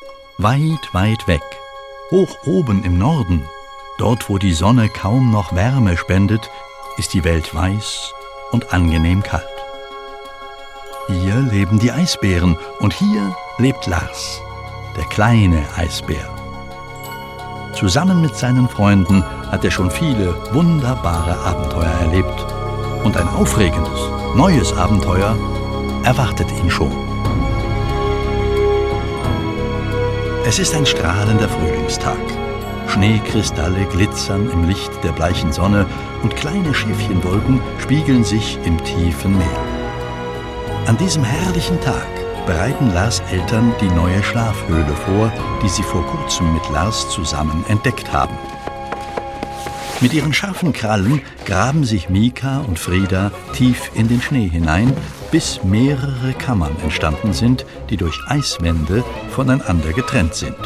Weit, weit weg, hoch oben im Norden, dort wo die Sonne kaum noch Wärme spendet, ist die Welt weiß und angenehm kalt. Hier leben die Eisbären und hier lebt Lars, der kleine Eisbär. Zusammen mit seinen Freunden hat er schon viele wunderbare Abenteuer erlebt. Und ein aufregendes, neues Abenteuer erwartet ihn schon. Es ist ein strahlender Frühlingstag. Schneekristalle glitzern im Licht der bleichen Sonne und kleine Schäfchenwolken spiegeln sich im tiefen Meer. An diesem herrlichen Tag bereiten Lars Eltern die neue Schlafhöhle vor, die sie vor kurzem mit Lars zusammen entdeckt haben. Mit ihren scharfen Krallen graben sich Mika und Frieda tief in den Schnee hinein, bis mehrere Kammern entstanden sind, die durch Eiswände voneinander getrennt sind.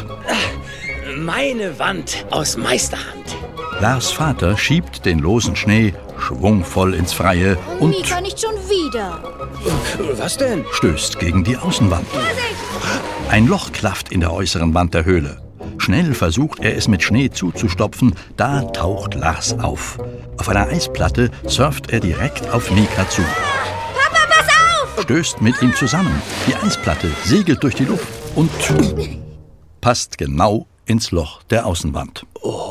Meine Wand aus Meisterhand. Lars Vater schiebt den losen Schnee schwungvoll ins Freie und Mika, nicht schon wieder. Was denn? stößt gegen die Außenwand. Ein Loch klafft in der äußeren Wand der Höhle. Schnell versucht er es mit Schnee zuzustopfen, da taucht Lars auf. Auf einer Eisplatte surft er direkt auf Mika zu. Papa, pass auf! Stößt mit ihm zusammen. Die Eisplatte segelt durch die Luft und passt genau ins Loch der Außenwand.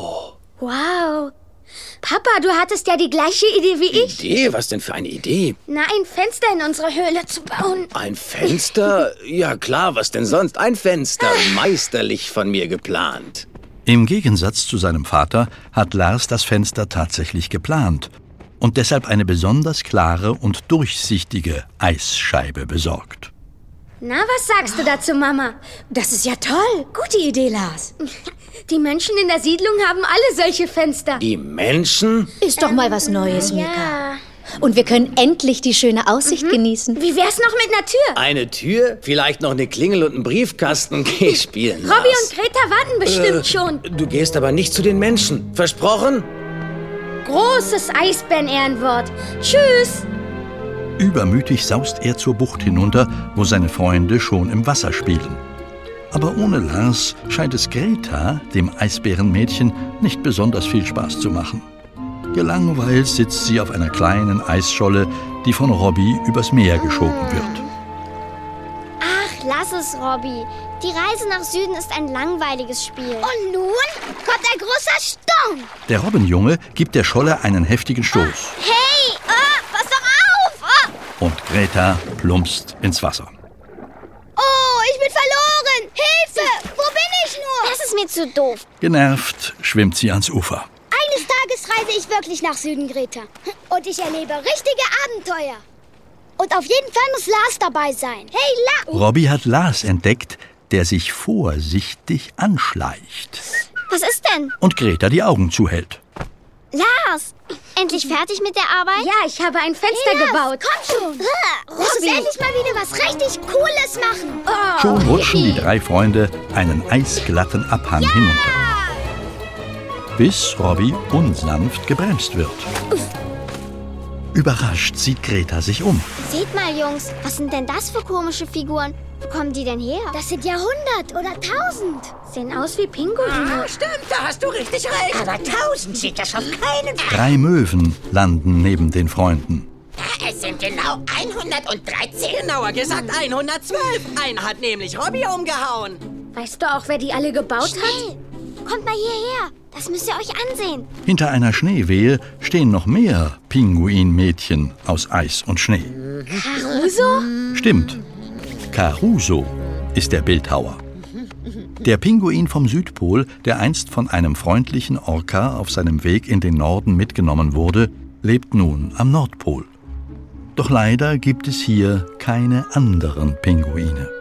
Wow. Papa, du hattest ja die gleiche Idee wie ich. Idee? Was denn für eine Idee? Na, ein Fenster in unsere Höhle zu bauen. Ein Fenster? Ja klar, was denn sonst? Ein Fenster. Meisterlich von mir geplant. Im Gegensatz zu seinem Vater hat Lars das Fenster tatsächlich geplant und deshalb eine besonders klare und durchsichtige Eisscheibe besorgt. Na, was sagst du dazu, Mama? Das ist ja toll. Gute Idee, Lars. Die Menschen in der Siedlung haben alle solche Fenster. Die Menschen? Ist doch mal was Neues, Mika. Ja. Und wir können endlich die schöne Aussicht genießen. Wie wär's noch mit einer Tür? Eine Tür? Vielleicht noch eine Klingel und einen Briefkasten? Geh spielen, Robby Lars. und Greta warten bestimmt schon. Du gehst aber nicht zu den Menschen. Versprochen? Großes Eisbären-Ehrenwort. Tschüss. Übermütig saust er zur Bucht hinunter, wo seine Freunde schon im Wasser spielen. Aber ohne Lars scheint es Greta, dem Eisbärenmädchen, nicht besonders viel Spaß zu machen. Gelangweilt sitzt sie auf einer kleinen Eisscholle, die von Robby übers Meer geschoben wird. Ach, lass es, Robby. Die Reise nach Süden ist ein langweiliges Spiel. Und nun kommt ein großer Sturm. Der Robbenjunge gibt der Scholle einen heftigen Stoß. Hey, pass doch auf. Und Greta plumpst ins Wasser. Oh, ich bin verloren. Hilfe, wo bin ich nur? Das ist mir zu doof. Genervt schwimmt sie ans Ufer. Eines Tages reise ich wirklich nach Süden, Greta. Und ich erlebe richtige Abenteuer. Und auf jeden Fall muss Lars dabei sein. Hey, Robby hat Lars entdeckt, der sich vorsichtig anschleicht Was ist denn? und Greta die Augen zuhält. Lars, endlich fertig mit der Arbeit? Ja, ich habe ein Fenster gebaut. Komm schon. Lass uns endlich mal wieder was richtig Cooles machen. Oh. Schon rutschen die drei Freunde einen eisglatten Abhang hinunter. Bis Robby unsanft gebremst wird. Überrascht sieht Greta sich um. Seht mal, Jungs, was sind denn das für komische Figuren? Wo kommen die denn her? Das sind ja 100 oder 1000. Sehen aus wie Pinguine. Stimmt, da hast du richtig recht. Aber 1000 sieht das auf keinen Fall. 3 Möwen landen neben den Freunden. Es sind genau 113. Genauer gesagt 112. Einer hat nämlich Robby umgehauen. Weißt du auch, wer die alle gebaut hat? Kommt mal hierher. Das müsst ihr euch ansehen. Hinter einer Schneewehe stehen noch mehr Pinguinmädchen aus Eis und Schnee. Caruso? Stimmt. Caruso ist der Bildhauer. Der Pinguin vom Südpol, der einst von einem freundlichen Orca auf seinem Weg in den Norden mitgenommen wurde, lebt nun am Nordpol. Doch leider gibt es hier keine anderen Pinguine.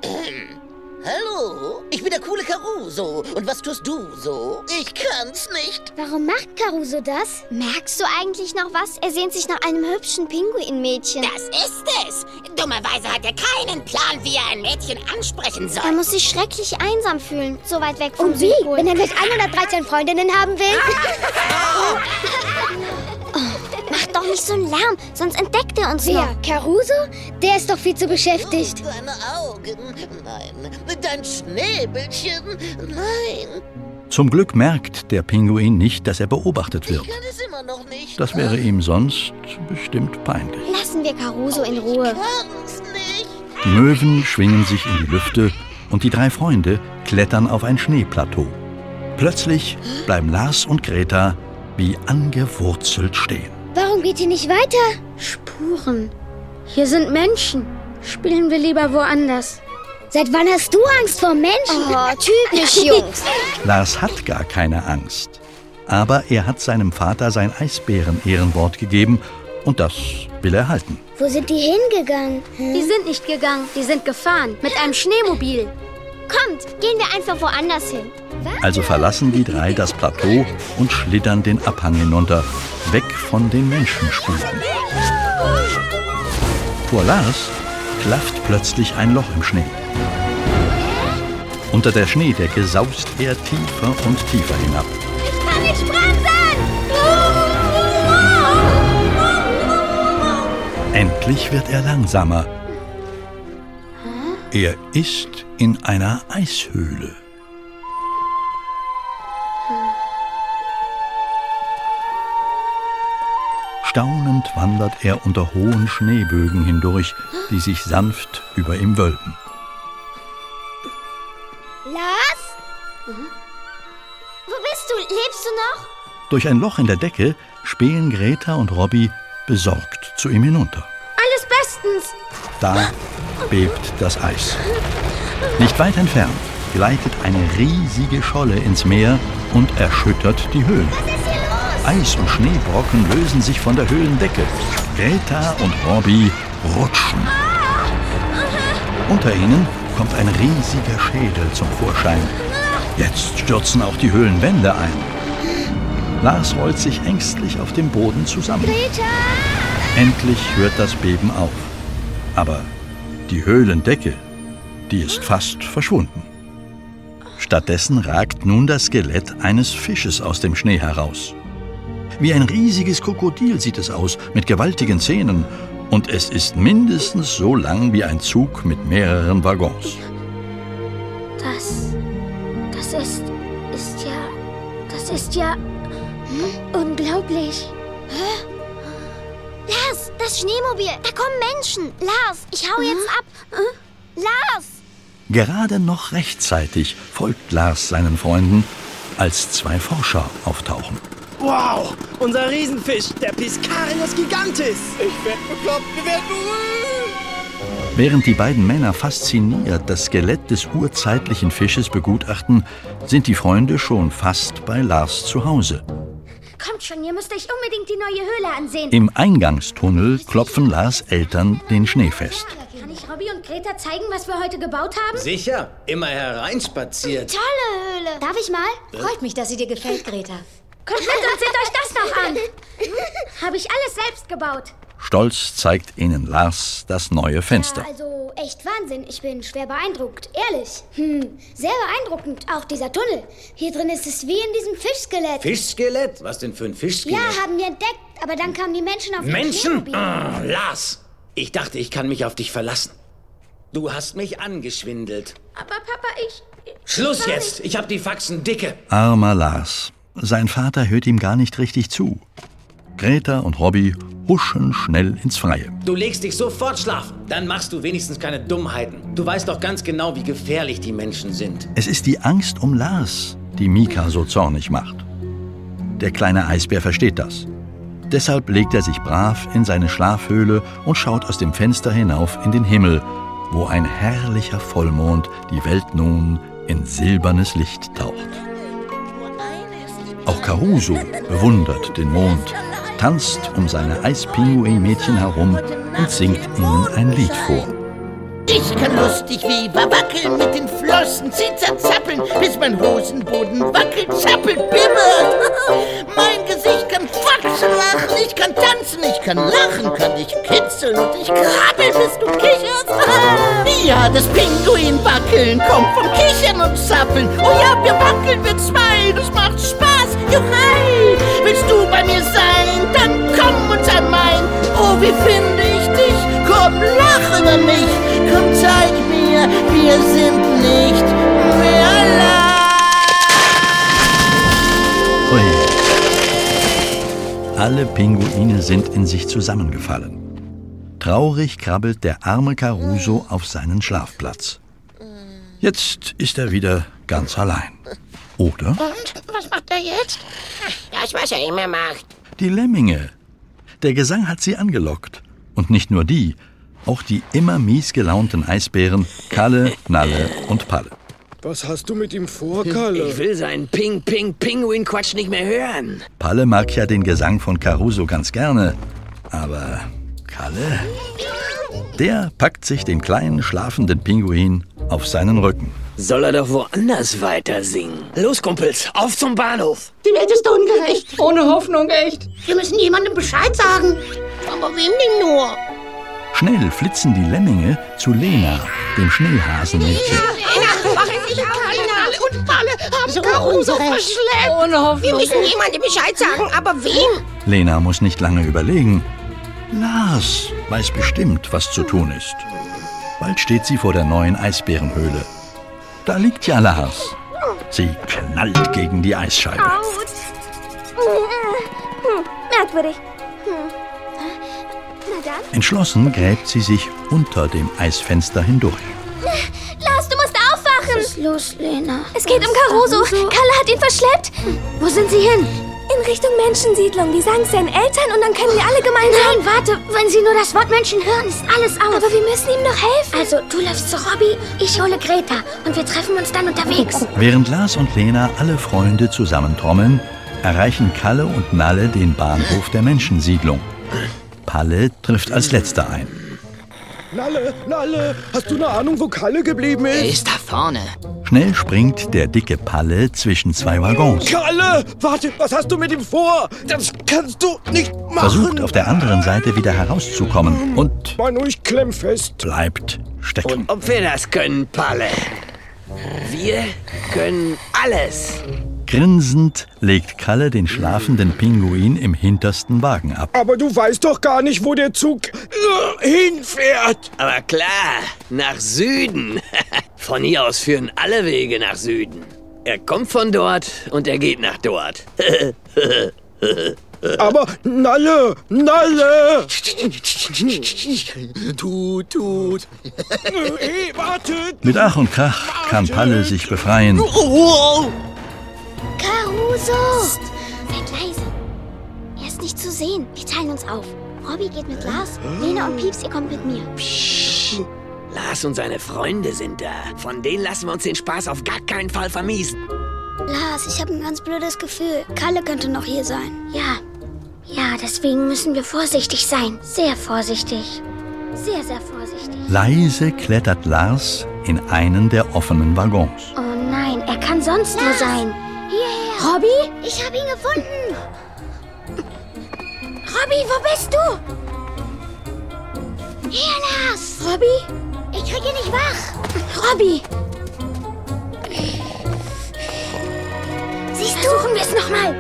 Hallo, ich bin der coole Caruso. Und was tust du so? Ich kann's nicht. Warum macht Caruso das? Merkst du eigentlich noch was? Er sehnt sich nach einem hübschen Pinguinmädchen. Das ist es. Dummerweise hat er keinen Plan, wie er ein Mädchen ansprechen soll. Er muss sich schrecklich einsam fühlen, so weit weg vom Und wie, Südpol. wenn er gleich 113 Freundinnen haben will? Mach doch nicht so einen Lärm, sonst entdeckt er uns noch. Wer? Caruso? Der ist doch viel zu beschäftigt. Deine Augen, nein. Dein Schnäbelchen, nein. Zum Glück merkt der Pinguin nicht, dass er beobachtet wird. Ich kann es immer noch nicht. Das wäre ihm sonst bestimmt peinlich. Lassen wir Caruso in Ruhe. Kann's nicht. Die Möwen schwingen sich in die Lüfte und die 3 Freunde klettern auf ein Schneeplateau. Plötzlich bleiben Lars und Greta wie angewurzelt stehen. Warum geht ihr nicht weiter? Spuren. Hier sind Menschen. Spielen wir lieber woanders. Seit wann hast du Angst vor Menschen? Oh, typisch, Jungs. Lars hat gar keine Angst. Aber er hat seinem Vater sein Eisbären-Ehrenwort gegeben und das will er halten. Wo sind die hingegangen? Die sind nicht gegangen, die sind gefahren. Mit einem Schneemobil. Kommt, gehen wir einfach woanders hin. Also verlassen die 3 das Plateau und schlittern den Abhang hinunter, weg von den Menschenspuren. Vor Lars klafft plötzlich ein Loch im Schnee. Unter der Schneedecke saust er tiefer und tiefer hinab. Ich kann nicht bremsen! Endlich wird er langsamer. Er ist in einer Eishöhle. Staunend wandert er unter hohen Schneebögen hindurch, die sich sanft über ihm wölben. Lars? Wo bist du? Lebst du noch? Durch ein Loch in der Decke spähen Greta und Robby besorgt zu ihm hinunter. Alles bestens. Da bebt das Eis. Nicht weit entfernt gleitet eine riesige Scholle ins Meer und erschüttert die Höhlen. Eis und Schneebrocken lösen sich von der Höhlendecke. Greta und Robby rutschen. Unter ihnen kommt ein riesiger Schädel zum Vorschein. Jetzt stürzen auch die Höhlenwände ein. Lars rollt sich ängstlich auf dem Boden zusammen. Greta! Endlich hört das Beben auf. Aber die Höhlendecke, die ist fast verschwunden. Stattdessen ragt nun das Skelett eines Fisches aus dem Schnee heraus. Wie ein riesiges Krokodil sieht es aus, mit gewaltigen Zähnen. Und es ist mindestens so lang wie ein Zug mit mehreren Waggons. Das ist ja unglaublich. Hä? Lars, das Schneemobil, da kommen Menschen. Lars, ich hau jetzt ab. Lars! Gerade noch rechtzeitig folgt Lars seinen Freunden, als 2 Forscher auftauchen. Wow, unser Riesenfisch, der Piscarius gigantis. Ich werd bekloppt, wir werden berühmt. Während die beiden Männer fasziniert das Skelett des urzeitlichen Fisches begutachten, sind die Freunde schon fast bei Lars zu Hause. Kommt schon, ihr müsst euch unbedingt die neue Höhle ansehen. Im Eingangstunnel klopfen Lars Eltern den Schnee fest. Kann ich Robby und Greta zeigen, was wir heute gebaut haben? Sicher, immer hereinspaziert. Tolle Höhle. Darf ich mal? Freut mich, dass sie dir gefällt, Greta. Kommt mit und seht euch das noch an. Habe ich alles selbst gebaut. Stolz zeigt ihnen Lars das neue Fenster. Ja, also echt Wahnsinn. Ich bin schwer beeindruckt. Ehrlich. Sehr beeindruckend. Auch dieser Tunnel. Hier drin ist es wie in diesem Fischskelett. Fischskelett? Was denn für ein Fischskelett? Ja, haben wir entdeckt. Aber dann kamen die Menschen auf Menschen? Schneemobil. Lars, ich dachte, ich kann mich auf dich verlassen. Du hast mich angeschwindelt. Aber Papa, ich Schluss jetzt. Ich hab die Faxen dicke. Armer Lars. Sein Vater hört ihm gar nicht richtig zu. Greta und Robby huschen schnell ins Freie. Du legst dich sofort schlafen. Dann machst du wenigstens keine Dummheiten. Du weißt doch ganz genau, wie gefährlich die Menschen sind. Es ist die Angst um Lars, die Mika so zornig macht. Der kleine Eisbär versteht das. Deshalb legt er sich brav in seine Schlafhöhle und schaut aus dem Fenster hinauf in den Himmel, wo ein herrlicher Vollmond die Welt nun in silbernes Licht taucht. Auch Caruso bewundert den Mond, tanzt um seine Eispinguin-Mädchen herum und singt ihnen ein Lied vor. Ich kann lustig wie wackeln, mit den Flossen zappeln, bis mein Hosenboden wackelt, zappelt, bibbert. Mein Gesicht kann wachsen, lachen, ich kann tanzen, ich kann lachen, kann dich kitzeln und ich krabbel, bis du kicherst. Ja, das Pinguin-Wackeln kommt vom Kichern und Zappeln. Oh ja, wir wackeln, wir zwei, das macht Spaß, juchei. Willst du bei mir sein, dann komm und einmal wie finde ich dich? Komm, lach über mich. Komm, zeig mir, wir sind nicht mehr allein. Ui. Alle Pinguine sind in sich zusammengefallen. Traurig krabbelt der arme Caruso auf seinen Schlafplatz. Jetzt ist er wieder ganz allein. Oder? Und? Was macht er jetzt? Das, was er immer macht. Die Lemminge. Der Gesang hat sie angelockt. Und nicht nur die, auch die immer mies gelaunten Eisbären Kalle, Nalle und Palle. Was hast du mit ihm vor, Kalle? Ich will seinen Pinguin-Quatsch nicht mehr hören. Palle mag ja den Gesang von Caruso ganz gerne. Aber Kalle, der packt sich den kleinen schlafenden Pinguin auf seinen Rücken. Soll er doch woanders weiter singen. Los, Kumpels, auf zum Bahnhof. Die Welt ist ungerecht. Ohne Hoffnung, echt. Wir müssen jemandem Bescheid sagen. Aber wem denn nur? Schnell flitzen die Lemminge zu Lena, dem Schneehasenmädchen. Lena, mach endlich auf. Kalle und Palle haben Caruso verschleppt. Ohne Hoffnung. Wir müssen jemandem Bescheid sagen, aber wem? Lena muss nicht lange überlegen. Lars weiß bestimmt, was zu tun ist. Bald steht sie vor der neuen Eisbärenhöhle. Da liegt ja Lars. Sie knallt gegen die Eisscheibe. Merkwürdig. Na dann. Entschlossen gräbt sie sich unter dem Eisfenster hindurch. Lars, du musst aufwachen. Was ist los, Lena? Es geht um Caruso. Kalle hat ihn verschleppt. Wo sind sie hin? In Richtung Menschensiedlung. Die sagen es seinen Eltern und dann können wir alle gemeinsam... Nein, warte. Wenn sie nur das Wort Menschen hören, ist alles aus. Aber wir müssen ihm doch helfen. Also, du läufst zu Robby, ich hole Greta und wir treffen uns dann unterwegs. Während Lars und Lena alle Freunde zusammentrommeln, erreichen Kalle und Nalle den Bahnhof der Menschensiedlung. Palle trifft als letzter ein. Nalle, hast du eine Ahnung, wo Kalle geblieben ist? Er ist da vorne. Schnell springt der dicke Palle zwischen zwei Waggons. Kalle, warte, was hast du mit ihm vor? Das kannst du nicht machen. Versucht auf der anderen Seite wieder herauszukommen und Manu, ich klemm fest. bleibt stecken. Und ob wir das können, Palle? Wir können alles. Grinsend legt Kalle den schlafenden Pinguin im hintersten Wagen ab. Aber du weißt doch gar nicht, wo der Zug hinfährt. Aber klar, nach Süden. Von hier aus führen alle Wege nach Süden. Er kommt von dort und er geht nach dort. Aber Nalle! Tut. Hey, wartet! Mit Ach und Krach kann Palle sich befreien. Caruso! Seid leise. Er ist nicht zu sehen. Wir teilen uns auf. Robby geht mit Lars, Lena und Pieps, ihr kommt mit mir. Psst. Lars und seine Freunde sind da. Von denen lassen wir uns den Spaß auf gar keinen Fall vermiesen. Lars, ich habe ein ganz blödes Gefühl. Kalle könnte noch hier sein. Ja, deswegen müssen wir vorsichtig sein. Sehr vorsichtig. Sehr, sehr vorsichtig. Leise klettert Lars in einen der offenen Waggons. Oh nein, er kann sonst wo sein. Hierher! Robby? Ich habe ihn gefunden! Robby, wo bist du? Hier, Lars! Robby? Ich kriege ihn nicht wach! Robby! Siehst du? Versuchen wir es nochmal.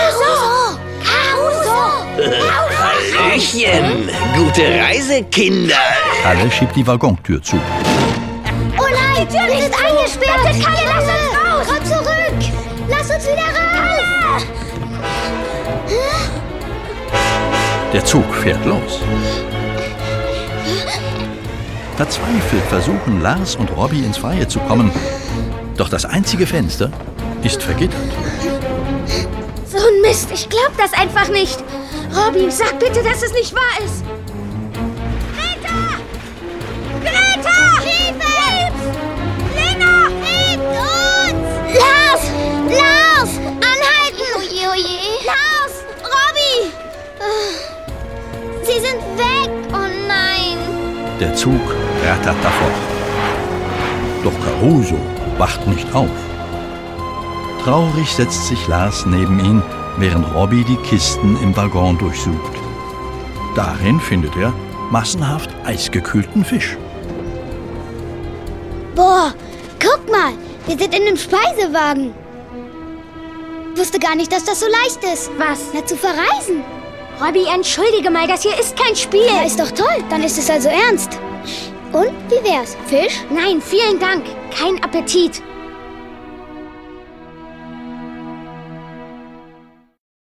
Caruso! Hallöchen! Gute Reise, Kinder! Kalle schiebt die Waggontür zu. Oh nein! Wir sind eingesperrt! Kalle, lass uns raus! Komm zurück! Lass uns wieder raus! Der Zug fährt los. Verzweifelt versuchen Lars und Robby ins Freie zu kommen. Doch das einzige Fenster ist vergittert. So ein Mist, ich glaub das einfach nicht. Robby, sag bitte, dass es nicht wahr ist. Greta! Hilfe! Lena! Hilft uns! Lars! Anhalten! Oje. Lars! Robby! Sie sind weg! Oh nein! Der Zug rattert davon. Doch Caruso wacht nicht auf. Traurig setzt sich Lars neben ihn, während Robby die Kisten im Waggon durchsucht. Darin findet er massenhaft eisgekühlten Fisch. Boah, guck mal! Wir sind in einem Speisewagen. Wusste gar nicht, dass das so leicht ist. Was? Na, zu verreisen. Robby, entschuldige mal, das hier ist kein Spiel. Ja, ist doch toll. Dann ist es also ernst. Und, wie wär's? Fisch? Nein, vielen Dank. Kein Appetit.